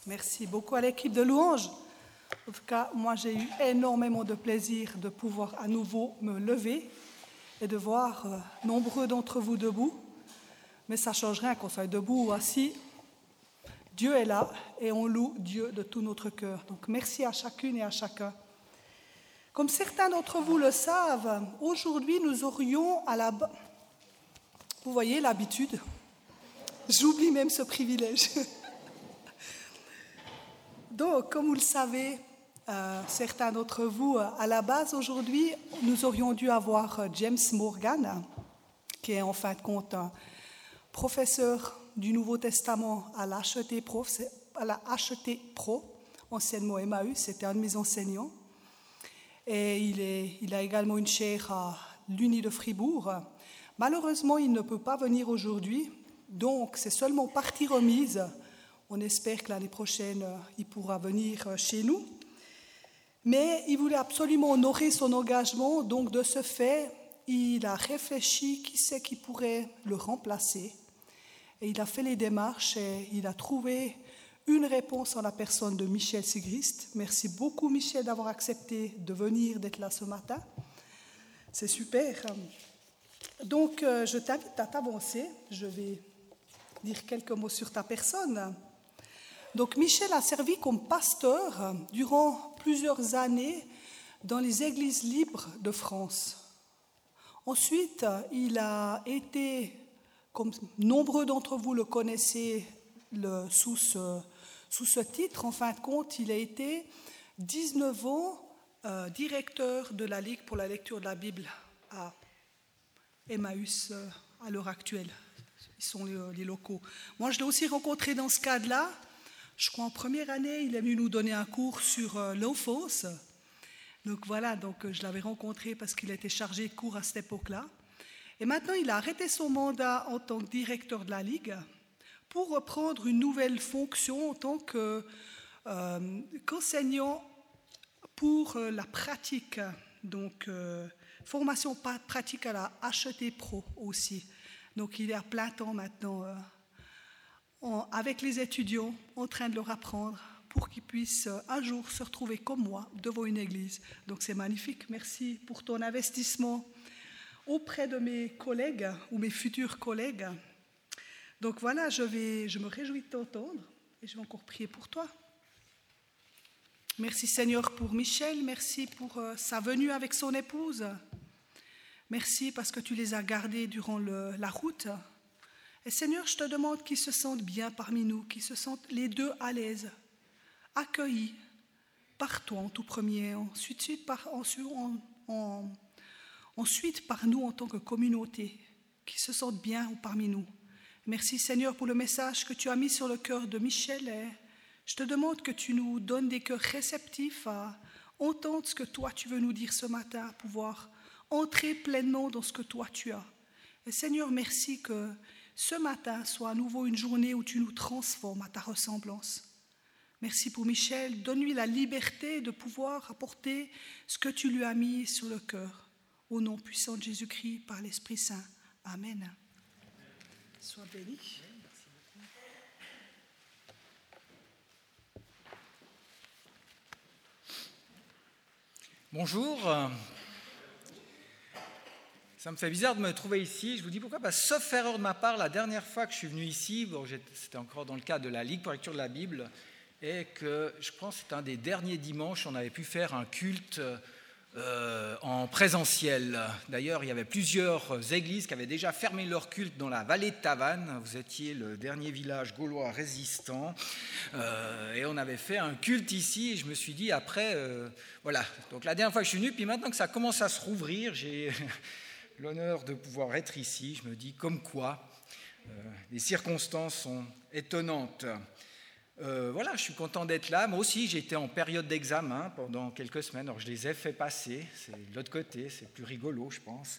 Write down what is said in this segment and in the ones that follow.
Merci beaucoup à l'équipe de louanges. En tout cas, moi, j'ai eu énormément de plaisir de pouvoir à nouveau me lever et de voir nombreux d'entre vous debout. Mais ça ne change rien qu'on soit debout ou assis. Dieu est là et on loue Dieu de tout notre cœur. Donc, merci à chacune et à chacun. Comme certains d'entre vous le savent, aujourd'hui, nous aurions vous voyez l'habitude. J'oublie même ce privilège. Donc, comme vous le savez, certains d'entre vous, à la base, aujourd'hui, nous aurions dû avoir James Morgan, qui est en fin de compte un professeur du Nouveau Testament à l'HET Pro, anciennement Emmaüs, c'était un de mes enseignants. Et il a également une chaire à l'Uni de Fribourg. Malheureusement, il ne peut pas venir aujourd'hui, donc c'est seulement partie remise. On espère que l'année prochaine, il pourra venir chez nous. Mais il voulait absolument honorer son engagement, donc de ce fait, il a réfléchi qui c'est qui pourrait le remplacer. Et il a fait les démarches et il a trouvé une réponse en la personne de Michel Sigrist. Merci beaucoup Michel d'avoir accepté de venir, d'être là ce matin. C'est super. Donc je t'invite à t'avancer. Je vais dire quelques mots sur ta personne. Donc Michel a servi comme pasteur durant plusieurs années dans les églises libres de France. Ensuite, il a été, comme nombreux d'entre vous le connaissez sous ce titre, en fin de compte, il a été 19 ans directeur de la Ligue pour la lecture de la Bible à Emmaüs à l'heure actuelle. Ils sont les locaux. Moi, je l'ai aussi rencontré dans ce cadre-là. Je crois en première année, il est venu nous donner un cours sur l'Ophos. Donc voilà, je l'avais rencontré parce qu'il était chargé de cours à cette époque-là. Et maintenant, il a arrêté son mandat en tant que directeur de la Ligue pour reprendre une nouvelle fonction en tant qu'enseignant pour la pratique, donc formation pratique à la HET Pro aussi. Donc il est à plein temps maintenant avec les étudiants en train de leur apprendre pour qu'ils puissent un jour se retrouver comme moi devant une église. Donc c'est magnifique. Merci pour ton investissement auprès de mes collègues ou mes futurs collègues. Donc voilà, je me réjouis de t'entendre et je vais encore prier pour toi. Merci Seigneur pour Michel, merci pour sa venue avec son épouse. Merci parce que tu les as gardés durant la route. Et Seigneur, je te demande qu'ils se sentent bien parmi nous, qu'ils se sentent les deux à l'aise, accueillis par toi en tout premier, ensuite par nous en tant que communauté, qu'ils se sentent bien parmi nous. Merci Seigneur pour le message que tu as mis sur le cœur de Michel. Et je te demande que tu nous donnes des cœurs réceptifs à entendre ce que toi tu veux nous dire ce matin, à pouvoir entrer pleinement dans ce que toi tu as. Et Seigneur, merci que ce matin soit à nouveau une journée où tu nous transformes à ta ressemblance. Merci pour Michel, donne-lui la liberté de pouvoir apporter ce que tu lui as mis sur le cœur. Au nom puissant de Jésus-Christ, par l'Esprit Saint. Amen. Sois béni. Bonjour. Ça me fait bizarre de me trouver ici. Je vous dis pourquoi. Sauf erreur de ma part, la dernière fois que je suis venu ici, c'était encore dans le cadre de la Ligue pour la lecture de la Bible, et que je pense que c'était un des derniers dimanches, on avait pu faire un culte en présentiel. D'ailleurs, il y avait plusieurs églises qui avaient déjà fermé leur culte dans la vallée de Tavannes. Vous étiez le dernier village gaulois résistant. Et on avait fait un culte ici. Et je me suis dit après, voilà. Donc la dernière fois que je suis venu, puis maintenant que ça commence à se rouvrir, j'ai l'honneur de pouvoir être ici. Je me dis comme quoi les circonstances sont étonnantes. Voilà, je suis content d'être là. Moi aussi, j'ai été en période d'examen pendant quelques semaines. Alors, je les ai fait passer. C'est de l'autre côté, c'est plus rigolo, je pense.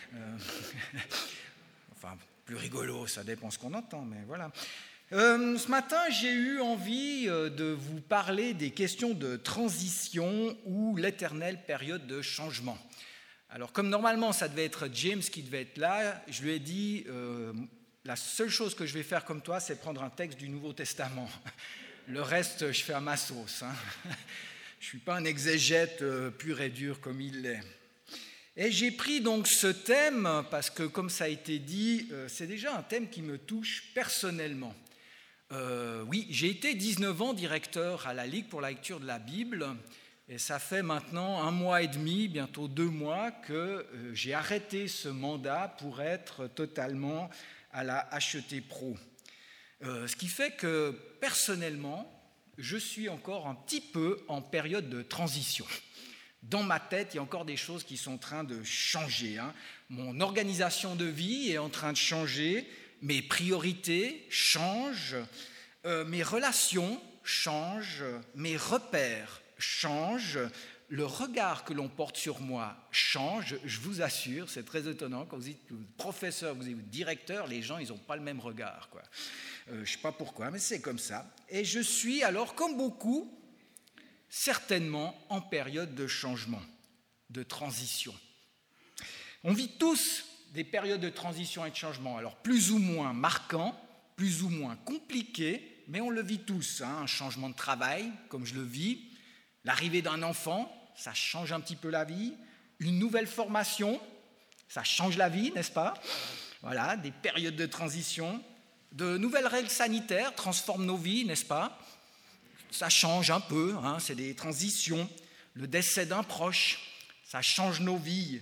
Enfin, plus rigolo, ça dépend ce qu'on entend, mais voilà. Ce matin, j'ai eu envie de vous parler des questions de transition ou l'éternelle période de changement. Alors, comme normalement, ça devait être James qui devait être là, je lui ai dit... la seule chose que je vais faire comme toi, c'est prendre un texte du Nouveau Testament. Le reste, je fais à ma sauce. Hein. Je ne suis pas un exégète pur et dur comme il l'est. Et j'ai pris donc ce thème parce que, comme ça a été dit, c'est déjà un thème qui me touche personnellement. Oui, j'ai été 19 ans directeur à la Ligue pour la lecture de la Bible et ça fait maintenant 1 mois et demi, bientôt 2 mois, que j'ai arrêté ce mandat pour être totalement à la HET Pro. Ce qui fait que, personnellement, je suis encore un petit peu en période de transition. Dans ma tête, il y a encore des choses qui sont en train de changer. Hein. Mon organisation de vie est en train de changer, mes priorités changent, mes relations changent, mes repères changent, le regard que l'on porte sur moi change, je vous assure, c'est très étonnant. Quand vous êtes professeur, vous êtes directeur, les gens, ils n'ont pas le même regard, quoi. Je ne sais pas pourquoi, mais c'est comme ça. Et je suis alors, comme beaucoup, certainement en période de changement, de transition. On vit tous des périodes de transition et de changement, alors plus ou moins marquants, plus ou moins compliqués, mais on le vit tous. Hein. Un changement de travail, comme je le vis, l'arrivée d'un enfant, ça change un petit peu la vie, une nouvelle formation, ça change la vie, n'est-ce pas? Voilà, des périodes de transition. De nouvelles règles sanitaires transforment nos vies, n'est-ce pas? Ça change un peu, hein, c'est des transitions. Le décès d'un proche, ça change nos vies.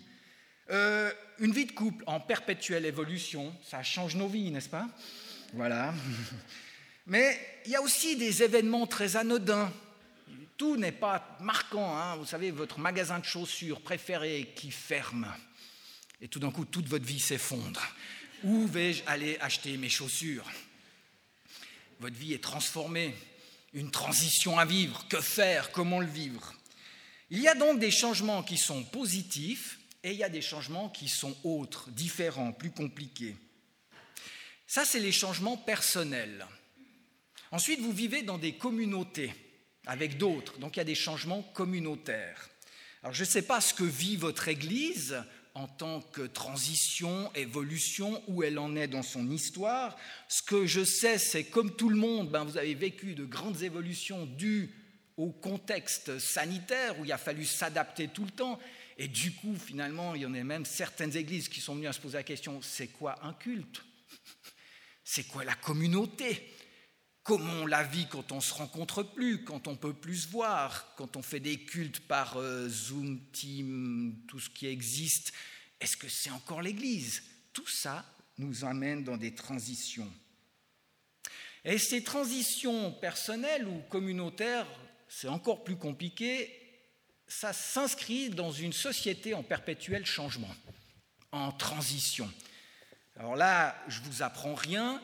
Une vie de couple en perpétuelle évolution, ça change nos vies, n'est-ce pas? Voilà. Mais il y a aussi des événements très anodins. Tout n'est pas marquant. Hein. Vous savez, votre magasin de chaussures préféré qui ferme. Et tout d'un coup, toute votre vie s'effondre. Où vais-je aller acheter mes chaussures? Votre vie est transformée, une transition à vivre. Que faire? Comment le vivre? Il y a donc des changements qui sont positifs et il y a des changements qui sont autres, différents, plus compliqués. Ça, c'est les changements personnels. Ensuite, vous vivez dans des communautés avec d'autres, donc il y a des changements communautaires. Alors, je ne sais pas ce que vit votre Église en tant que transition, évolution, où elle en est dans son histoire. Ce que je sais, c'est comme tout le monde, vous avez vécu de grandes évolutions dues au contexte sanitaire où il a fallu s'adapter tout le temps. Et du coup, finalement, il y en a même certaines églises qui sont venues à se poser la question, c'est quoi un culte? C'est quoi la communauté? Comment on la vit quand on ne se rencontre plus, quand on ne peut plus se voir, quand on fait des cultes par Zoom, Team, tout ce qui existe? Est-ce que c'est encore l'Église? Tout ça nous amène dans des transitions. Et ces transitions personnelles ou communautaires, c'est encore plus compliqué, ça s'inscrit dans une société en perpétuel changement, en transition. Alors là, je ne vous apprends rien.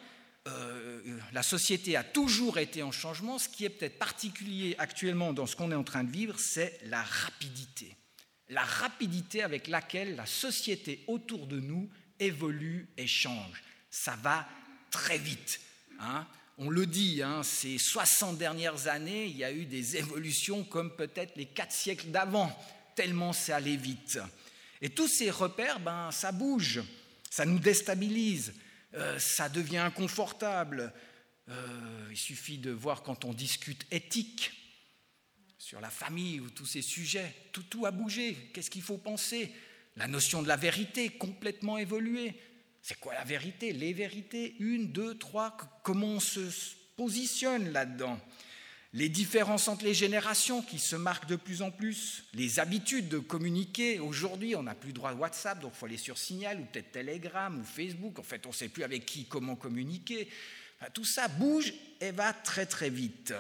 La société a toujours été en changement. Ce qui est peut-être particulier actuellement dans ce qu'on est en train de vivre, c'est la rapidité. La rapidité avec laquelle la société autour de nous évolue et change. Ça va très vite. Hein. On le dit, hein, ces 60 dernières années, il y a eu des évolutions comme peut-être les 4 siècles d'avant, tellement c'est allé vite. Et tous ces repères, ça bouge, ça nous déstabilise. Ça devient inconfortable. Il suffit de voir quand on discute éthique sur la famille ou tous ces sujets. Tout a bougé. Qu'est-ce qu'il faut penser? La notion de la vérité complètement évoluée. C'est quoi la vérité? Les vérités, 1, 2, 3, comment on se positionne là-dedans? Les différences entre les générations qui se marquent de plus en plus, les habitudes de communiquer. Aujourd'hui, on n'a plus droit à WhatsApp, donc il faut aller sur Signal ou peut-être Telegram ou Facebook. En fait, on ne sait plus avec qui, comment communiquer. Enfin, tout ça bouge et va très très vite.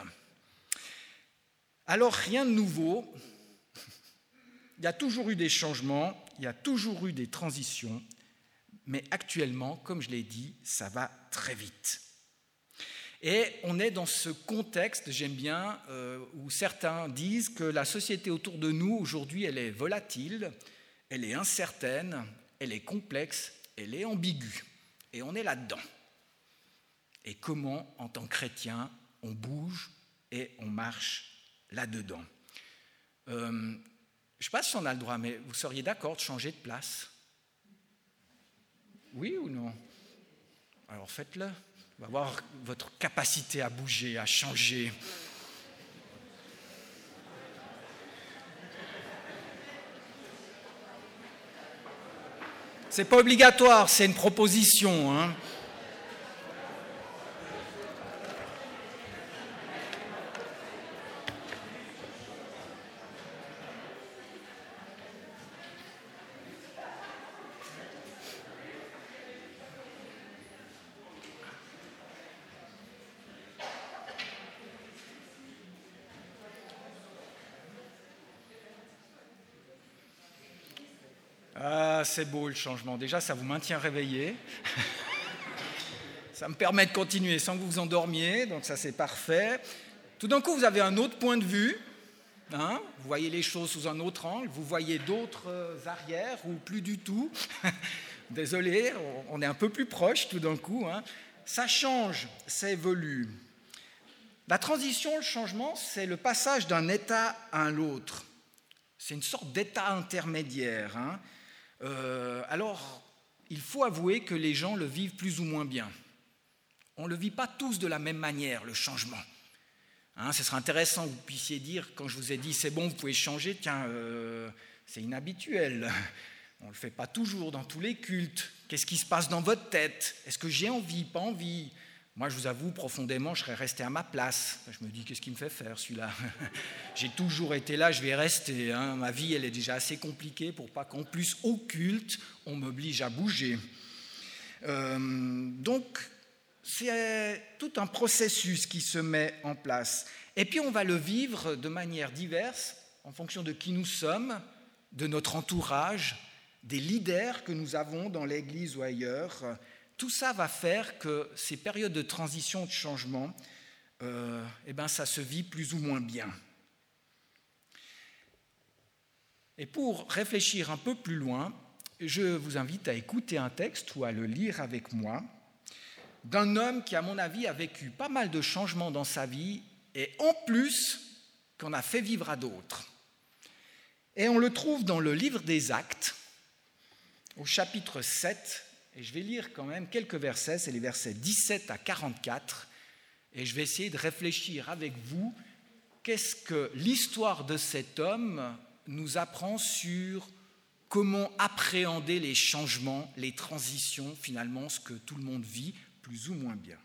Alors, rien de nouveau. Il y a toujours eu des changements, il y a toujours eu des transitions, mais actuellement, comme je l'ai dit, ça va très vite. Et on est dans ce contexte, j'aime bien, où certains disent que la société autour de nous, aujourd'hui, elle est volatile, elle est incertaine, elle est complexe, elle est ambiguë. Et on est là-dedans. Et comment, en tant que chrétien, on bouge et on marche là-dedans. Je ne sais pas si on a le droit, mais vous seriez d'accord de changer de place? Oui ou non? Alors faites-le. On va voir votre capacité à bouger, à changer. C'est pas obligatoire, c'est une proposition, hein. Ah, c'est beau le changement. Déjà, ça vous maintient réveillé. Ça me permet de continuer sans que vous vous endormiez, donc ça c'est parfait. Tout d'un coup, vous avez un autre point de vue. Hein, vous voyez les choses sous un autre angle. Vous voyez d'autres arrières ou plus du tout. Désolé, on est un peu plus proche tout d'un coup. Hein. Ça change, ça évolue. La transition, le changement, c'est le passage d'un état à l'autre. C'est une sorte d'état intermédiaire. Hein. Alors, il faut avouer que les gens le vivent plus ou moins bien. On ne le vit pas tous de la même manière, le changement. Hein, ce serait intéressant que vous puissiez dire, quand je vous ai dit c'est bon, vous pouvez changer, tiens, c'est inhabituel. On ne le fait pas toujours dans tous les cultes. Qu'est-ce qui se passe dans votre tête? Est-ce que j'ai envie, pas envie? Moi, je vous avoue, profondément, je serais resté à ma place. Je me dis, qu'est-ce qu'il me fait faire, celui-là? J'ai toujours été là, je vais rester. Hein. Ma vie, elle est déjà assez compliquée pour pas qu'en plus, au culte, on m'oblige à bouger. Donc, c'est tout un processus qui se met en place. Et puis, on va le vivre de manière diverse, en fonction de qui nous sommes, de notre entourage, des leaders que nous avons dans l'Église ou ailleurs. Tout ça va faire que ces périodes de transition, de changement, ça se vit plus ou moins bien. Et pour réfléchir un peu plus loin, je vous invite à écouter un texte ou à le lire avec moi d'un homme qui, à mon avis, a vécu pas mal de changements dans sa vie et en plus qu'on a fait vivre à d'autres. Et on le trouve dans le livre des Actes, au chapitre 7, et je vais lire quand même quelques versets, c'est les versets 17 à 44, et je vais essayer de réfléchir avec vous qu'est-ce que l'histoire de cet homme nous apprend sur comment appréhender les changements, les transitions, finalement, ce que tout le monde vit plus ou moins bien.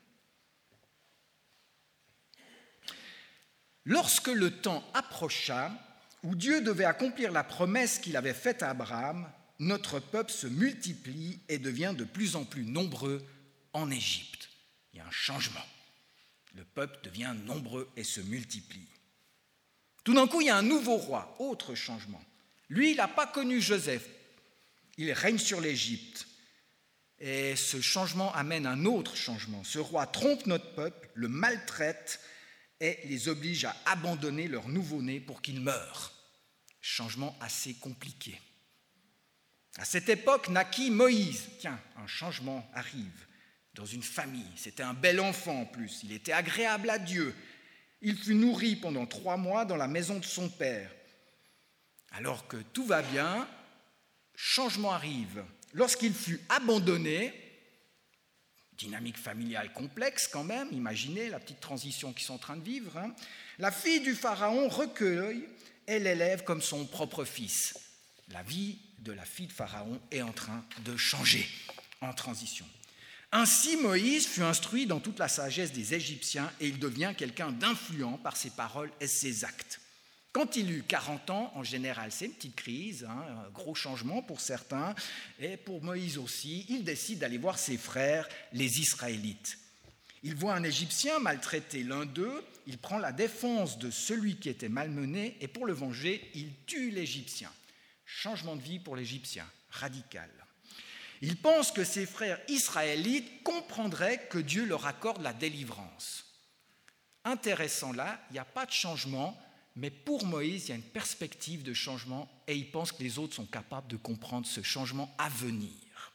Lorsque le temps approcha, où Dieu devait accomplir la promesse qu'il avait faite à Abraham, notre peuple se multiplie et devient de plus en plus nombreux en Égypte. Il y a un changement. Le peuple devient nombreux et se multiplie. Tout d'un coup, il y a un nouveau roi, autre changement. Lui, il n'a pas connu Joseph. Il règne sur l'Égypte. Et ce changement amène un autre changement. Ce roi trompe notre peuple, le maltraite et les oblige à abandonner leur nouveau-né pour qu'il meure. Changement assez compliqué. À cette époque naquit Moïse. Tiens, un changement arrive dans une famille. C'était un bel enfant en plus. Il était agréable à Dieu. Il fut nourri pendant 3 mois dans la maison de son père. Alors que tout va bien, changement arrive. Lorsqu'il fut abandonné, dynamique familiale complexe quand même, imaginez la petite transition qu'ils sont en train de vivre, hein. La fille du pharaon recueille et l'élève comme son propre fils. La vie de la fille de Pharaon est en train de changer en transition. Ainsi, Moïse fut instruit dans toute la sagesse des Égyptiens et il devient quelqu'un d'influent par ses paroles et ses actes. Quand il eut 40 ans, en général, c'est une petite crise, hein, un gros changement pour certains, et pour Moïse aussi, il décide d'aller voir ses frères, les Israélites. Il voit un Égyptien maltraiter l'un d'eux, il prend la défense de celui qui était malmené et pour le venger, il tue l'Égyptien. Changement de vie pour l'Égyptien, radical. Il pense que ses frères israélites comprendraient que Dieu leur accorde la délivrance. Intéressant là, il n'y a pas de changement, mais pour Moïse, il y a une perspective de changement et il pense que les autres sont capables de comprendre ce changement à venir.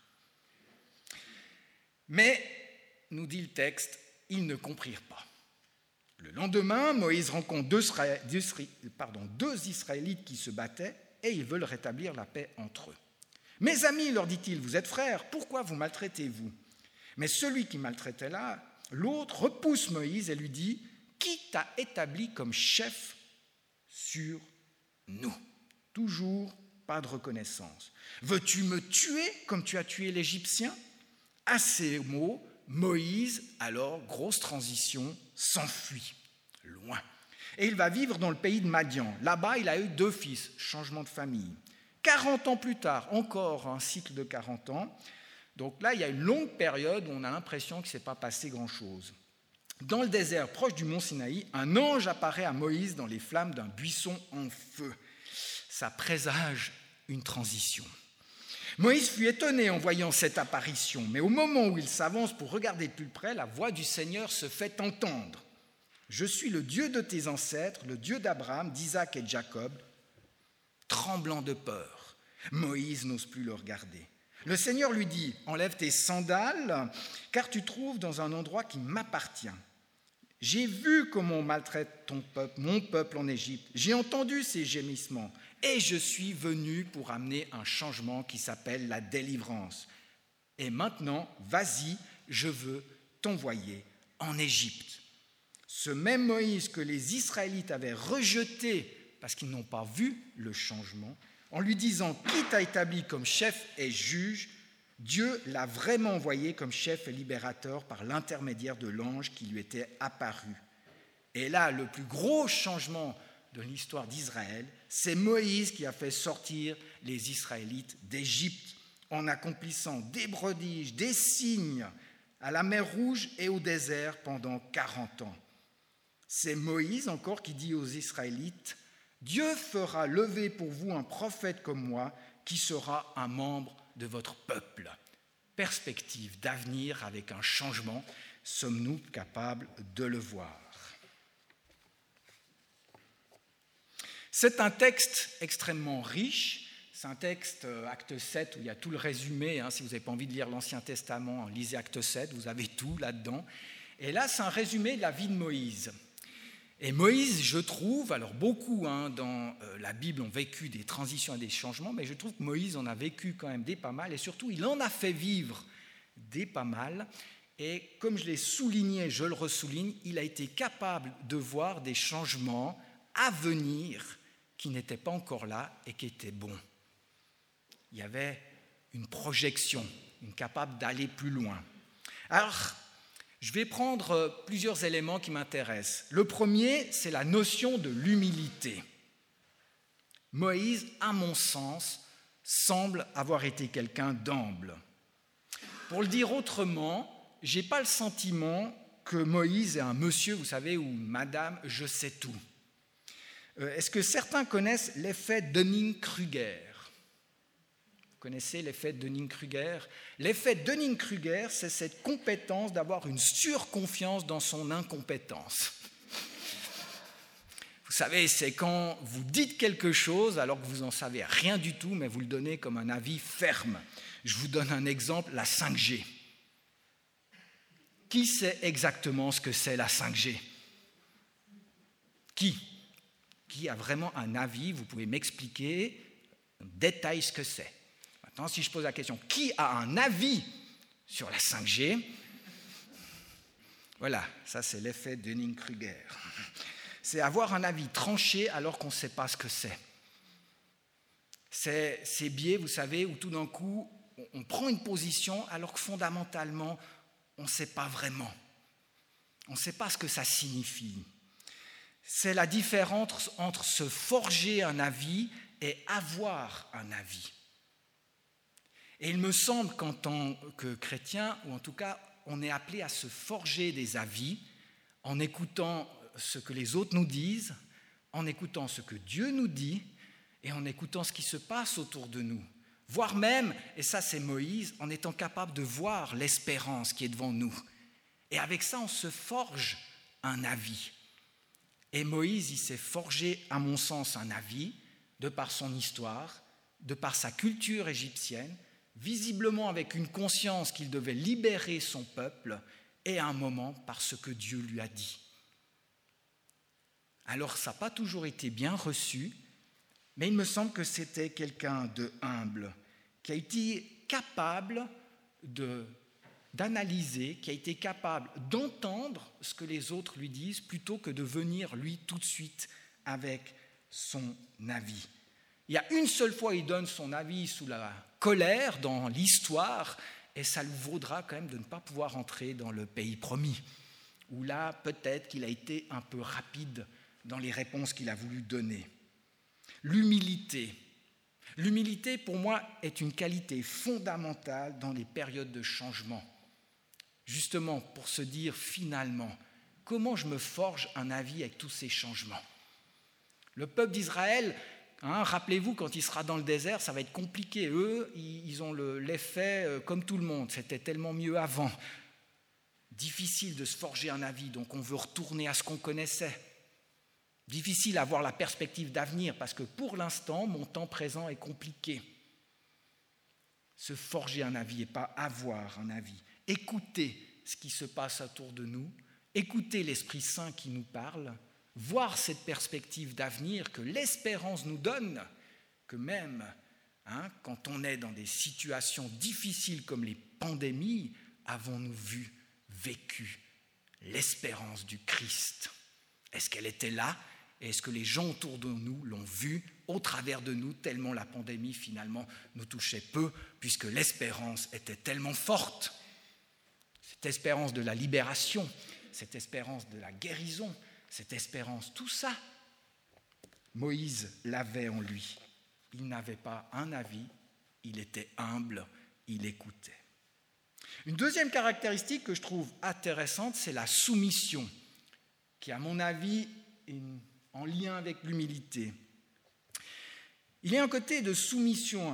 Mais, nous dit le texte, ils ne comprirent pas. Le lendemain, Moïse rencontre deux Israélites qui se battaient et ils veulent rétablir la paix entre eux. « Mes amis, leur dit-il, vous êtes frères, pourquoi vous maltraitez-vous » Mais celui qui maltraitait là L'autre repousse Moïse et lui dit « Qui t'a établi comme chef sur nous ?» Toujours pas de reconnaissance. « Veux-tu me tuer comme tu as tué l'Égyptien ?» À ces mots, Moïse, alors, grosse transition, s'enfuit loin. Et il va vivre dans le pays de Madian. Là-bas, il a eu 2 fils, changement de famille. 40 ans plus tard, encore un cycle de 40 ans. Donc là, il y a une longue période où on a l'impression qu'il ne s'est pas passé grand-chose. Dans le désert, proche du mont Sinaï, un ange apparaît à Moïse dans les flammes d'un buisson en feu. Ça présage une transition. Moïse fut étonné en voyant cette apparition, mais au moment où il s'avance pour regarder de plus près, la voix du Seigneur se fait entendre. « Je suis le Dieu de tes ancêtres, le Dieu d'Abraham, d'Isaac et de Jacob. » Tremblant de peur, Moïse n'ose plus le regarder. Le Seigneur lui dit « Enlève tes sandales, car tu trouves dans un endroit qui m'appartient. J'ai vu comment on maltraite ton peuple, mon peuple en Égypte. J'ai entendu ses gémissements et je suis venu pour amener un changement qui s'appelle la délivrance. Et maintenant, vas-y, je veux t'envoyer en Égypte. » Ce même Moïse que les Israélites avaient rejeté parce qu'ils n'ont pas vu le changement, en lui disant « Qui t'a établi comme chef et juge ?» Dieu l'a vraiment envoyé comme chef et libérateur par l'intermédiaire de l'ange qui lui était apparu. Et là, le plus gros changement de l'histoire d'Israël, c'est Moïse qui a fait sortir les Israélites d'Égypte en accomplissant des prodiges, des signes à la mer Rouge et au désert pendant 40 ans. C'est Moïse encore qui dit aux Israélites « Dieu fera lever pour vous un prophète comme moi qui sera un membre de votre peuple. » Perspective d'avenir avec un changement, sommes-nous capables de le voir? C'est un texte extrêmement riche, c'est un texte, acte 7, où il y a tout le résumé. Si vous n'avez pas envie de lire l'Ancien Testament, lisez acte 7, vous avez tout là-dedans. Et là, c'est un résumé de la vie de Moïse. Et Moïse, je trouve, alors beaucoup dans la Bible ont vécu des transitions et des changements, mais je trouve que Moïse en a vécu quand même des pas mal, et surtout, il en a fait vivre des pas mal. Et comme je l'ai souligné, je le ressouligne, il a été capable de voir des changements à venir qui n'étaient pas encore là et qui étaient bons. Il y avait une projection, une capable d'aller plus loin. Alors, je vais prendre plusieurs éléments qui m'intéressent. Le premier, c'est la notion de l'humilité. Moïse, à mon sens, semble avoir été quelqu'un d'humble. Pour le dire autrement, je n'ai pas le sentiment que Moïse est un monsieur, vous savez, ou madame, je sais tout. Est-ce que certains connaissent l'effet Dunning-Kruger ? Vous connaissez l'effet Dunning-Kruger ? L'effet Dunning-Kruger, c'est cette compétence d'avoir une surconfiance dans son incompétence. Vous savez, c'est quand vous dites quelque chose alors que vous n'en savez rien du tout, mais vous le donnez comme un avis ferme. Je vous donne un exemple, la 5G. Qui sait exactement ce que c'est la 5G ? Qui a vraiment un avis ? Vous pouvez m'expliquer en détail ce que c'est. Maintenant, si je pose la question, qui a un avis sur la 5G ? Voilà, ça c'est l'effet Dunning-Kruger. C'est avoir un avis tranché alors qu'on ne sait pas ce que c'est. C'est ces biais, vous savez, où tout d'un coup, on prend une position alors que fondamentalement, on ne sait pas vraiment. On ne sait pas ce que ça signifie. C'est la différence entre se forger un avis et avoir un avis. Et il me semble qu'en tant que chrétien, ou en tout cas, on est appelé à se forger des avis en écoutant ce que les autres nous disent, en écoutant ce que Dieu nous dit et en écoutant ce qui se passe autour de nous. Voire même, et ça c'est Moïse, en étant capable de voir l'espérance qui est devant nous. Et avec ça, on se forge un avis. Et Moïse, il s'est forgé, à mon sens, un avis, de par son histoire, de par sa culture égyptienne, visiblement avec une conscience qu'il devait libérer son peuple, et à un moment par ce que Dieu lui a dit. Alors, ça n'a pas toujours été bien reçu, mais il me semble que c'était quelqu'un de humble, qui a été capable d'analyser, qui a été capable d'entendre ce que les autres lui disent plutôt que de venir lui tout de suite avec son avis. Il y a une seule fois où il donne son avis sous la colère dans l'histoire, et ça lui vaudra quand même de ne pas pouvoir entrer dans le pays promis, où là, peut-être qu'il a été un peu rapide dans les réponses qu'il a voulu donner. L'humilité. L'humilité, pour moi, est une qualité fondamentale dans les périodes de changement. Justement, pour se dire finalement, comment je me forge un avis avec tous ces changements ? Le peuple d'Israël, rappelez-vous, quand il sera dans le désert, ça va être compliqué. Eux, ils ont l'effet comme tout le monde. C'était tellement mieux avant. Difficile de se forger un avis, donc on veut retourner à ce qu'on connaissait. Difficile à avoir la perspective d'avenir, parce que pour l'instant, mon temps présent est compliqué. Se forger un avis et pas avoir un avis. Écouter ce qui se passe autour de nous, écouter l'Esprit Saint qui nous parle, voir cette perspective d'avenir que l'espérance nous donne, que même quand on est dans des situations difficiles comme les pandémies, avons-nous vécu l'espérance du Christ. Est-ce qu'elle était là ? Et est-ce que les gens autour de nous l'ont vue au travers de nous, tellement la pandémie finalement nous touchait peu, puisque l'espérance était tellement forte. Cette espérance de la libération, cette espérance de la guérison, cette espérance, tout ça, Moïse l'avait en lui. Il n'avait pas un avis, il était humble, il écoutait. Une deuxième caractéristique que je trouve intéressante, c'est la soumission, qui à mon avis est en lien avec l'humilité. Il y a un côté de soumission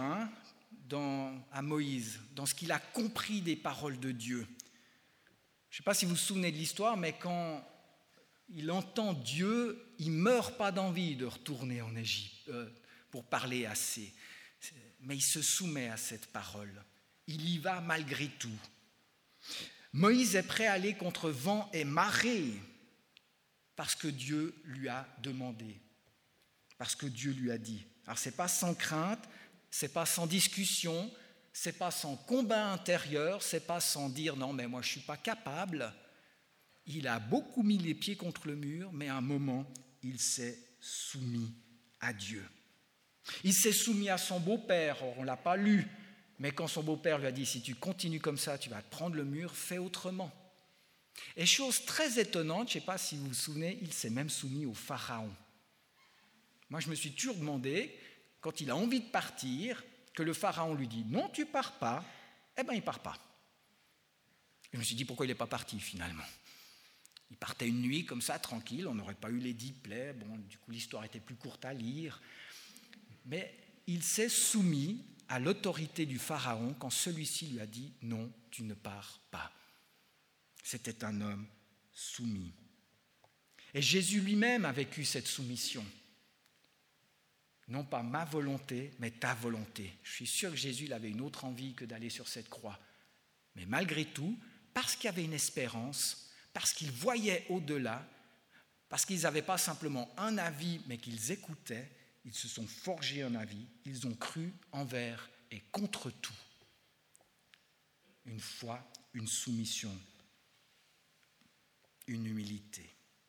à Moïse, dans ce qu'il a compris des paroles de Dieu. Je ne sais pas si vous vous souvenez de l'histoire, mais quand il entend Dieu, il ne meurt pas d'envie de retourner en Égypte pour parler assez. Mais il se soumet à cette parole. Il y va malgré tout. Moïse est prêt à aller contre vent et marée parce que Dieu lui a demandé, parce que Dieu lui a dit. Alors ce n'est pas sans crainte, ce n'est pas sans discussion, ce n'est pas sans combat intérieur, ce n'est pas sans dire « non, mais moi je ne suis pas capable ». Il a beaucoup mis les pieds contre le mur, mais à un moment, il s'est soumis à Dieu. Il s'est soumis à son beau-père, on ne l'a pas lu, mais quand son beau-père lui a dit « si tu continues comme ça, tu vas te prendre le mur, fais autrement ». Et chose très étonnante, je ne sais pas si vous vous souvenez, il s'est même soumis au Pharaon. Moi, je me suis toujours demandé, quand il a envie de partir, que le Pharaon lui dit « non, tu ne pars pas », eh bien, il ne part pas. Et je me suis dit, pourquoi il n'est pas parti finalement ? Il partait une nuit comme ça, tranquille, on n'aurait pas eu les 10 plaies, bon, du coup l'histoire était plus courte à lire. Mais il s'est soumis à l'autorité du Pharaon quand celui-ci lui a dit « non, tu ne pars pas ». C'était un homme soumis. Et Jésus lui-même a vécu cette soumission. Non pas ma volonté, mais ta volonté. Je suis sûr que Jésus avait une autre envie que d'aller sur cette croix. Mais malgré tout, parce qu'il y avait une espérance, parce qu'ils voyaient au-delà, parce qu'ils n'avaient pas simplement un avis, mais qu'ils écoutaient, ils se sont forgés un avis, ils ont cru envers et contre tout. Une foi, une soumission, une humilité.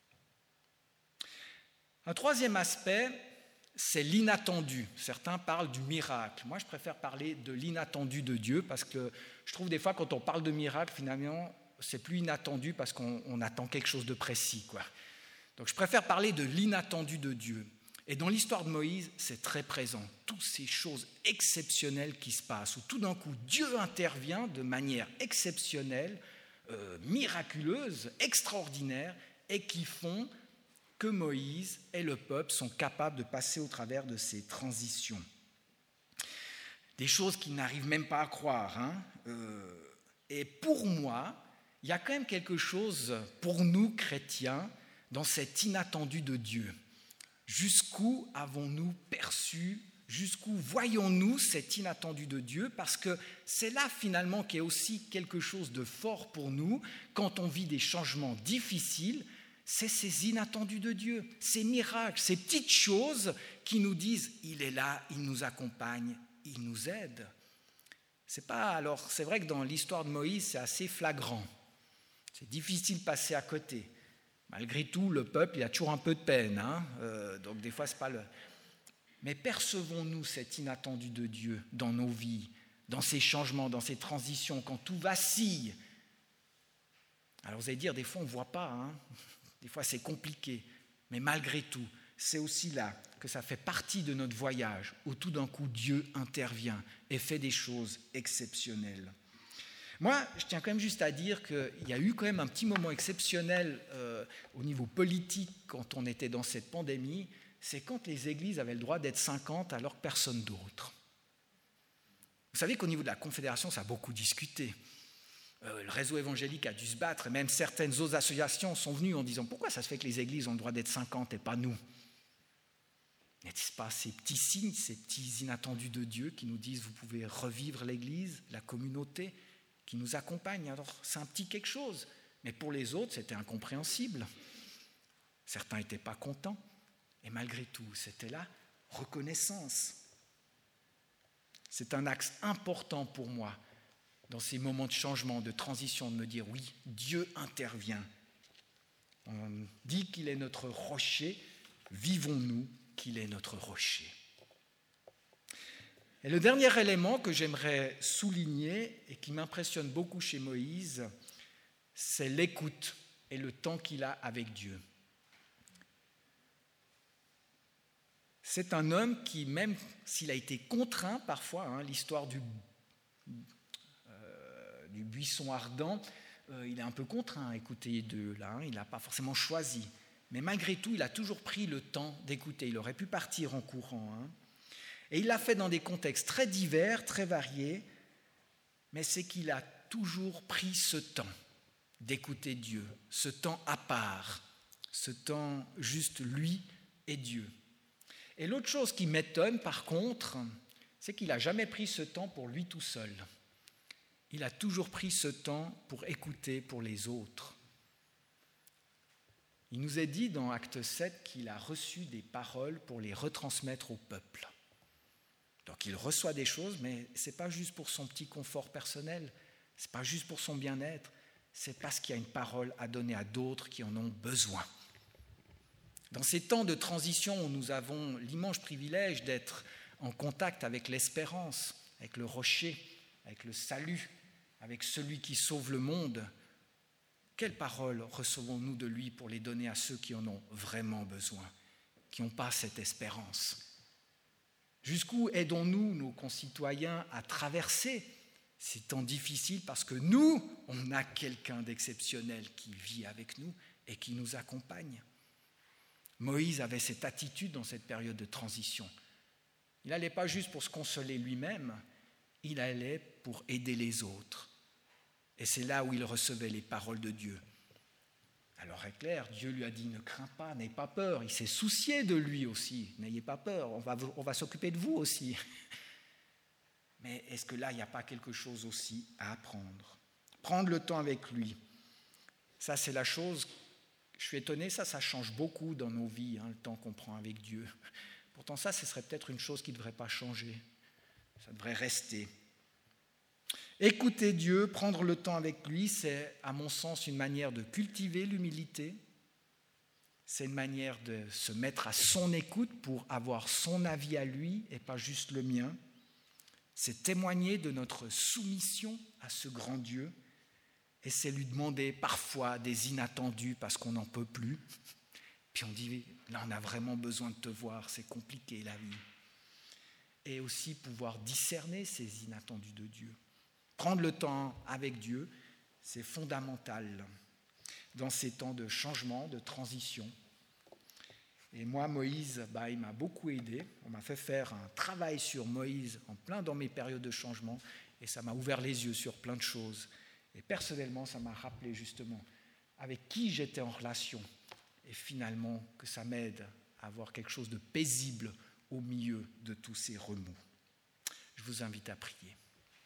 Un troisième aspect, c'est l'inattendu. Certains parlent du miracle. Moi, je préfère parler de l'inattendu de Dieu parce que je trouve des fois, quand on parle de miracle, finalement, c'est plus inattendu parce qu'on attend quelque chose de précis, quoi. Donc, je préfère parler de l'inattendu de Dieu. Et dans l'histoire de Moïse, c'est très présent. Toutes ces choses exceptionnelles qui se passent, où tout d'un coup, Dieu intervient de manière exceptionnelle, miraculeuse, extraordinaire, et qui font que Moïse et le peuple sont capables de passer au travers de ces transitions. Des choses qu'ils n'arrivent même pas à croire. Et pour moi, il y a quand même quelque chose, pour nous chrétiens, dans cet inattendu de Dieu. Jusqu'où avons-nous perçu, jusqu'où voyons-nous cet inattendu de Dieu ? Parce que c'est là finalement qu'il y a aussi quelque chose de fort pour nous, quand on vit des changements difficiles, c'est ces inattendus de Dieu, ces miracles, ces petites choses qui nous disent « il est là, il nous accompagne, il nous aide ». C'est vrai que dans l'histoire de Moïse, c'est assez flagrant. C'est difficile de passer à côté. Malgré tout, le peuple, il a toujours un peu de peine. Donc des fois, c'est pas le... Mais percevons-nous cet inattendu de Dieu dans nos vies, dans ces changements, dans ces transitions, quand tout vacille? Alors vous allez dire, des fois on ne voit pas, des fois c'est compliqué, mais malgré tout, c'est aussi là que ça fait partie de notre voyage, où tout d'un coup Dieu intervient et fait des choses exceptionnelles. Moi, je tiens quand même juste à dire qu'il y a eu quand même un petit moment exceptionnel au niveau politique quand on était dans cette pandémie, c'est quand les églises avaient le droit d'être 50 alors que personne d'autre. Vous savez qu'au niveau de la Confédération, ça a beaucoup discuté. Le réseau évangélique a dû se battre, et même certaines autres associations sont venues en disant « Pourquoi ça se fait que les églises ont le droit d'être 50 et pas nous ?» N'est-ce pas ces petits signes, ces petits inattendus de Dieu qui nous disent « Vous pouvez revivre l'église, la communauté qui nous accompagne ?» Alors c'est un petit quelque chose, mais pour les autres, c'était incompréhensible. Certains n'étaient pas contents, et malgré tout, c'était la reconnaissance. C'est un axe important pour moi dans ces moments de changement, de transition, de me dire oui, Dieu intervient. On dit qu'il est notre rocher, vivons-nous qu'il est notre rocher. Et le dernier élément que j'aimerais souligner et qui m'impressionne beaucoup chez Moïse, c'est l'écoute et le temps qu'il a avec Dieu. C'est un homme qui, même s'il a été contraint parfois, l'histoire du buisson ardent, il est un peu contraint à écouter Dieu là, il n'a pas forcément choisi. Mais malgré tout, il a toujours pris le temps d'écouter. Il aurait pu partir en courant. Et il l'a fait dans des contextes très divers, très variés, mais c'est qu'il a toujours pris ce temps d'écouter Dieu, ce temps à part, ce temps juste lui et Dieu. Et l'autre chose qui m'étonne par contre, c'est qu'il n'a jamais pris ce temps pour lui tout seul. Il a toujours pris ce temps pour écouter pour les autres. Il nous est dit dans Acte 7 qu'il a reçu des paroles pour les retransmettre au peuple. Donc il reçoit des choses, mais ce n'est pas juste pour son petit confort personnel, ce n'est pas juste pour son bien-être, c'est parce qu'il y a une parole à donner à d'autres qui en ont besoin. Dans ces temps de transition où nous avons l'immense privilège d'être en contact avec l'espérance, avec le rocher, avec le salut, avec celui qui sauve le monde, quelles paroles recevons-nous de lui pour les donner à ceux qui en ont vraiment besoin, qui n'ont pas cette espérance? Jusqu'où aidons-nous nos concitoyens à traverser ces temps difficiles parce que nous, on a quelqu'un d'exceptionnel qui vit avec nous et qui nous accompagne? Moïse avait cette attitude dans cette période de transition. Il n'allait pas juste pour se consoler lui-même, il allait pour aider les autres. Et c'est là où il recevait les paroles de Dieu. Alors est clair, Dieu lui a dit « Ne crains pas, n'aie pas peur ». Il s'est soucié de lui aussi. « N'ayez pas peur, on va s'occuper de vous aussi ». Mais est-ce que là, il n'y a pas quelque chose aussi à apprendre? Prendre le temps avec lui. Ça, c'est la chose, je suis étonné, ça change beaucoup dans nos vies, le temps qu'on prend avec Dieu. Pourtant, ça, ce serait peut-être une chose qui ne devrait pas changer. Ça devrait rester. Écouter Dieu, prendre le temps avec lui, c'est, à mon sens, une manière de cultiver l'humilité. C'est une manière de se mettre à son écoute pour avoir son avis à lui et pas juste le mien. C'est témoigner de notre soumission à ce grand Dieu et c'est lui demander parfois des inattendus parce qu'on n'en peut plus. Puis on dit, là on a vraiment besoin de te voir, c'est compliqué la vie. Et aussi pouvoir discerner ces inattendus de Dieu. Prendre le temps avec Dieu, c'est fondamental dans ces temps de changement, de transition. Et moi, Moïse, il m'a beaucoup aidé. On m'a fait faire un travail sur Moïse en plein dans mes périodes de changement et ça m'a ouvert les yeux sur plein de choses. Et personnellement, ça m'a rappelé justement avec qui j'étais en relation et finalement que ça m'aide à avoir quelque chose de paisible au milieu de tous ces remous. Je vous invite à prier.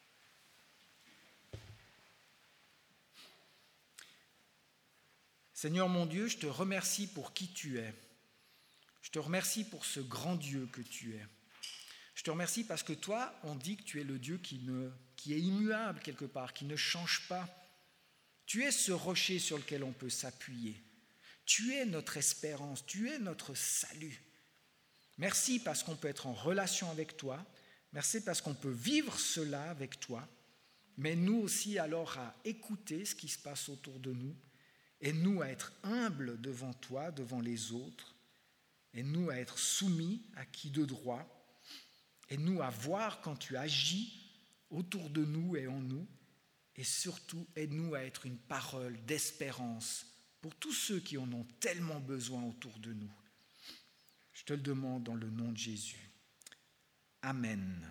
Seigneur mon Dieu, je te remercie pour qui tu es. Je te remercie pour ce grand Dieu que tu es. Je te remercie parce que toi, on dit que tu es le Dieu qui est immuable quelque part, qui ne change pas. Tu es ce rocher sur lequel on peut s'appuyer. Tu es notre espérance, tu es notre salut. Merci parce qu'on peut être en relation avec toi. Merci parce qu'on peut vivre cela avec toi. Mais nous aussi alors à écouter ce qui se passe autour de nous et nous à être humbles devant toi, devant les autres et nous à être soumis à qui de droit et nous à voir quand tu agis autour de nous et en nous et surtout aide-nous à être une parole d'espérance pour tous ceux qui en ont tellement besoin autour de nous. Je te le demande dans le nom de Jésus. Amen.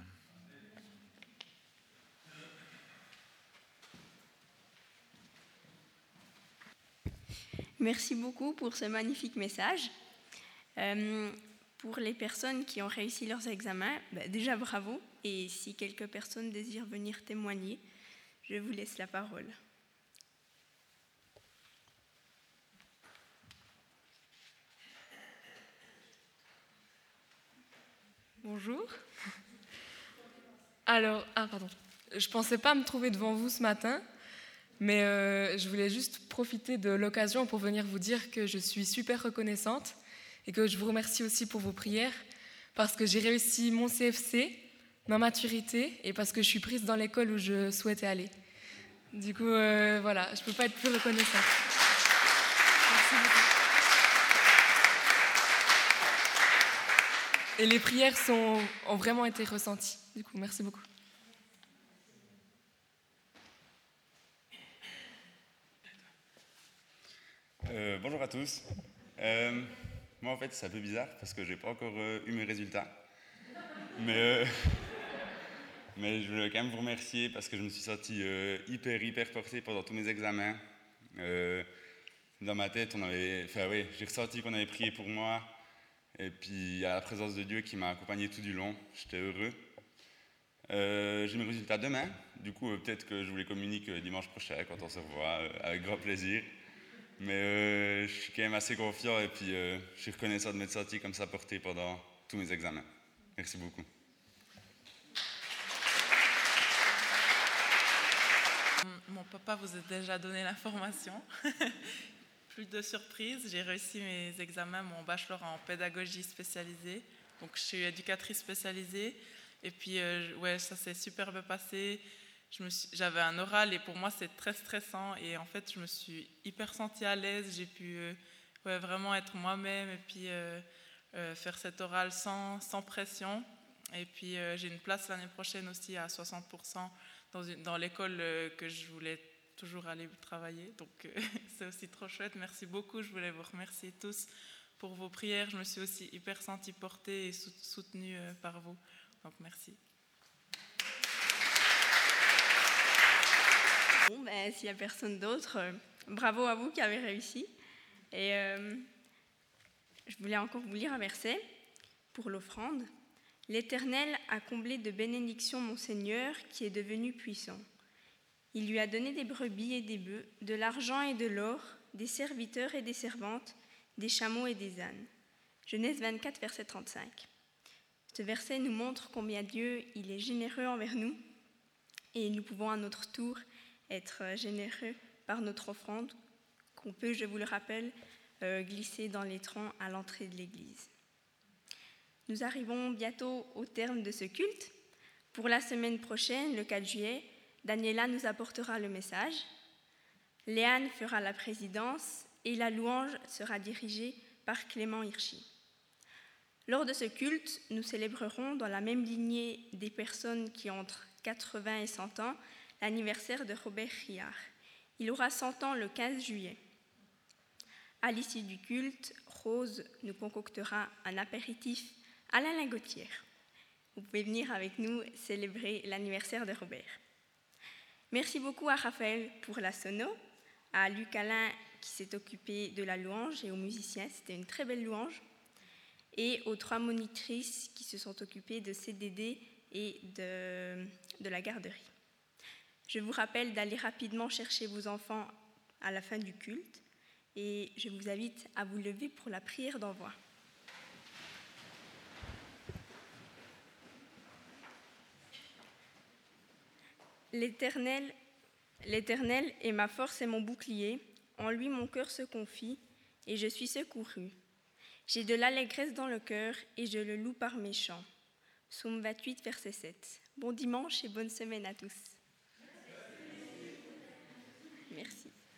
Merci beaucoup pour ce magnifique message. Pour les personnes qui ont réussi leurs examens, déjà bravo. Et si quelques personnes désirent venir témoigner, je vous laisse la parole. Bonjour. Alors, je ne pensais pas me trouver devant vous ce matin, mais je voulais juste profiter de l'occasion pour venir vous dire que je suis super reconnaissante et que je vous remercie aussi pour vos prières parce que j'ai réussi mon CFC, ma maturité et parce que je suis prise dans l'école où je souhaitais aller. Du coup, voilà, je ne peux pas être plus reconnaissante. Merci beaucoup. Et les prières ont vraiment été ressenties. Du coup, merci beaucoup. Bonjour à tous. Moi, en fait, c'est un peu bizarre parce que je n'ai pas encore eu mes résultats. Mais je voulais quand même vous remercier parce que je me suis senti hyper porté pendant tous mes examens. Dans ma tête, j'ai ressenti qu'on avait prié pour moi. Et puis, il y a la présence de Dieu qui m'a accompagné tout du long. J'étais heureux. J'ai mes résultats demain. Du coup, peut-être que je vous les communique dimanche prochain quand on se revoit avec grand plaisir. Mais je suis quand même assez confiant et puis je suis reconnaissant de m'être senti comme ça porté pendant tous mes examens. Merci beaucoup. Mon papa vous a déjà donné l'information. Plus de surprise, j'ai réussi mes examens, mon bachelor en pédagogie spécialisée. Donc je suis éducatrice spécialisée. Et puis ça s'est super bien passé. J'avais un oral et pour moi c'est très stressant. Et en fait je me suis hyper sentie à l'aise. J'ai pu vraiment être moi-même et puis faire cet oral sans pression. Et puis j'ai une place l'année prochaine aussi à 60% dans l'école que je voulais toujours aller travailler, donc c'est aussi trop chouette. Merci beaucoup, je voulais vous remercier tous pour vos prières. Je me suis aussi hyper sentie portée et soutenue par vous, donc merci. Bon, s'il n'y a personne d'autre, bravo à vous qui avez réussi. Et je voulais encore vous lire un verset pour l'offrande. « L'Éternel a comblé de bénédictions mon Seigneur qui est devenu puissant. Il lui a donné des brebis et des bœufs, de l'argent et de l'or, des serviteurs et des servantes, des chameaux et des ânes. » Genèse 24, verset 35. Ce verset nous montre combien Dieu il est généreux envers nous et nous pouvons à notre tour être généreux par notre offrande qu'on peut, je vous le rappelle, glisser dans l'étron à l'entrée de l'église. Nous arrivons bientôt au terme de ce culte. Pour la semaine prochaine, le 4 juillet, Daniela nous apportera le message, Léane fera la présidence et la louange sera dirigée par Clément Hirschi. Lors de ce culte, nous célébrerons dans la même lignée des personnes qui ont entre 80 et 100 ans l'anniversaire de Robert Riard. Il aura 100 ans le 15 juillet. À l'issue du culte, Rose nous concoctera un apéritif à la lingotière. Vous pouvez venir avec nous célébrer l'anniversaire de Robert. Merci beaucoup à Raphaël pour la sono, à Luc Alain qui s'est occupé de la louange et aux musiciens, c'était une très belle louange, et aux 3 monitrices qui se sont occupées de CDD et de la garderie. Je vous rappelle d'aller rapidement chercher vos enfants à la fin du culte et je vous invite à vous lever pour la prière d'envoi. L'Éternel est ma force et mon bouclier. En lui, mon cœur se confie et je suis secouru. J'ai de l'allégresse dans le cœur et je le loue par mes chants. Psaume 28, verset 7. Bon dimanche et bonne semaine à tous. Merci.